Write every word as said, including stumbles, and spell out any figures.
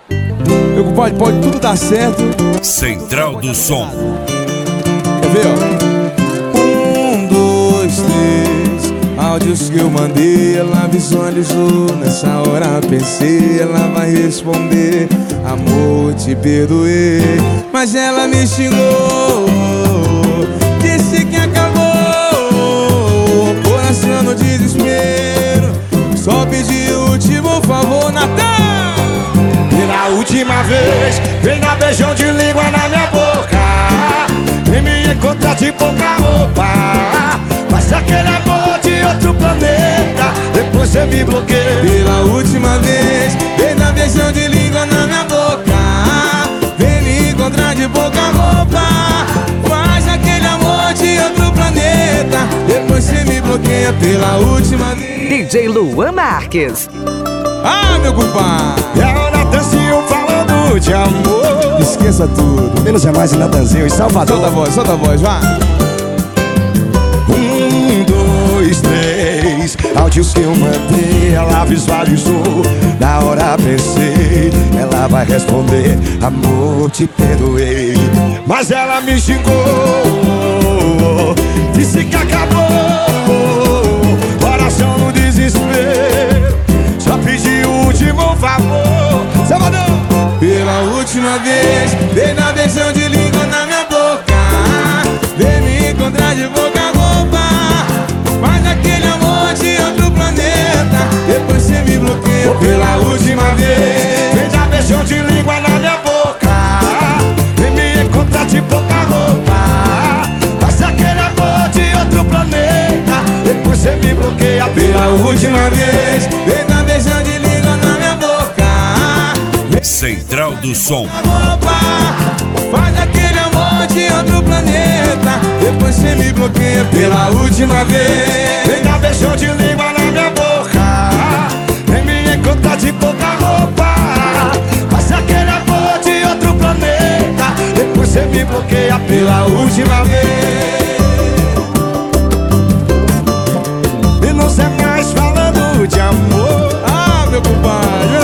Meu compadre, pode tudo dar certo. Central do Som. Quer ver, ó? Um, dois, três. Áudios que eu mandei, ela visualizou. Nessa hora pensei, ela vai responder: amor, te perdoei. Mas ela me xingou, disse que acabou. Coração no desespero, só pedi o último favor, Natan. Pela última vez, vem dar beijão de língua na minha boca. Vem me encontrar de pouca roupa. Faz aquele amor de outro planeta, depois você me bloqueia. Pela última vez, vem dar beijão de língua na minha boca. Vem me encontrar de pouca roupa. Faz aquele amor de outro planeta, depois você me bloqueia. Pela última vez. D J Luan Marques. Ah, meu compadre, É o Natanzinho falando de amor. esqueça tudo. Menos é mais em Natanzinho, em Salvador. Solta a voz, solta a voz, vá. Um, dois, três. Áudios que eu mandei, ela visualizou. Na hora pensei, ela vai responder: amor, te perdoei. Mas ela me xingou, disse que acabou. Coração no desespero, só pedi o último favor. Salvador! Pela última vez, vem dar beijão de língua na minha boca. Vem me encontrar de boca roupa. Faz aquele amor de outro planeta, depois você me bloqueia. Pela última vez, vem dar beijão de língua na minha boca. Vem me encontrar de pouca roupa. Faz aquele amor de outro planeta, depois você me bloqueia. pela última vez, vem dar beijão de língua na minha boca. Central do Som. Roupa, faz aquele amor de outro planeta, depois você me bloqueia. Pela última vez, vem dar beijão de língua na minha boca. Vem me encontrar de pouca roupa. Faz aquele amor de outro planeta, depois você me bloqueia. pela última vez. E não sei mais falando de amor. Ah, meu compadre,